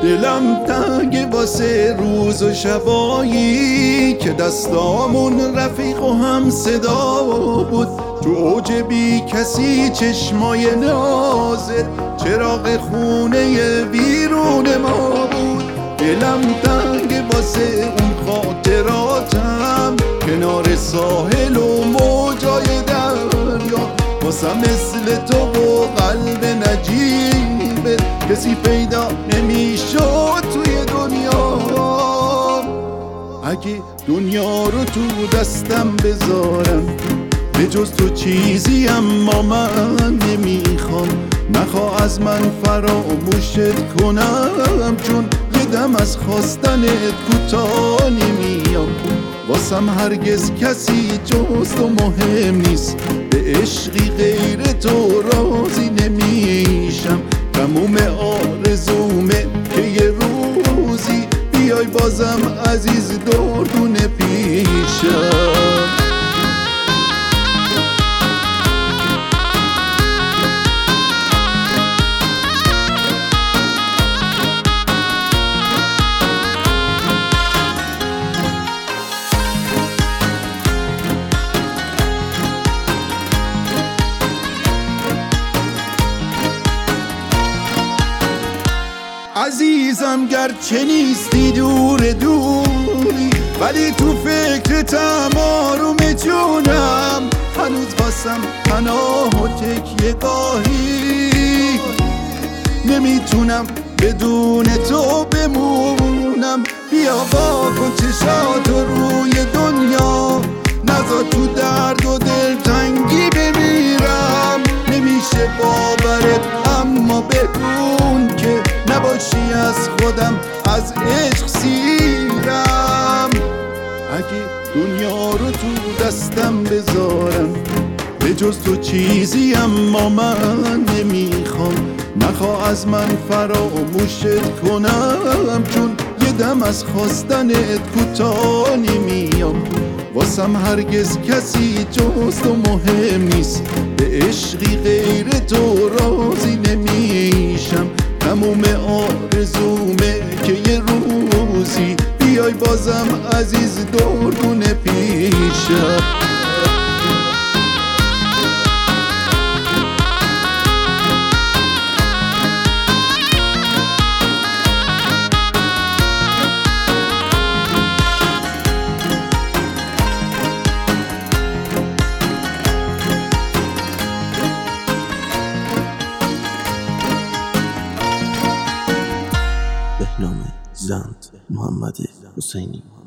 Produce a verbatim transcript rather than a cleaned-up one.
دلم تنگ واسه روز و شبایی که دستامون رفیق و هم صدا بود. تو اوج بی کسی چشمای نازت چراغ خونه ویرون ما بود. دلم تنگ واسه اون خاطراتم کنار ساحل و موجای دریا، واسم مثل تو و قلب نجیبت کسی پیدا نمیشد توی دنیا. اگه دنیا رو تو دستم بذارم به جز تو چیزی اما من نمیخوام. نخواه از من فراموشت کنم، چون یه دم از خواستنت کوتاه نمیام. واسم هرگز کسی جز تو مهم نیست، به عشقی غیر تو راضی نمیشم. تموم آرزومه که یه روزی بیای بازم عزیز دردون پیشم. عزیزم گرچه نیستی دور دوری، ولی تو فکرتم آروم جونم. هنوز واسم پناه و تکیه گاهی، نمیتونم بدون تو بمونم. بیا با کن چشاتو روی دنیا، نذار تو درد و دلتنگی بمیرم. نمیشه باورت اما بدون که نباشی از خودم از عشق سیرم. اگه دنیا رو تو دستم بذارم به جز تو چیزی اما من نمیخوام. نخواه از من فراموشت کنم، چون یه دم از خواستنت کوتاه نمیام. واسم هرگز کسی جز تو مهم نیست، به عشقی غیر تو راضی نمیشم. تموم آرزومه که یه روزی بیای بازم عزیز دردون پیشم. بهنام زند محمد حسینی.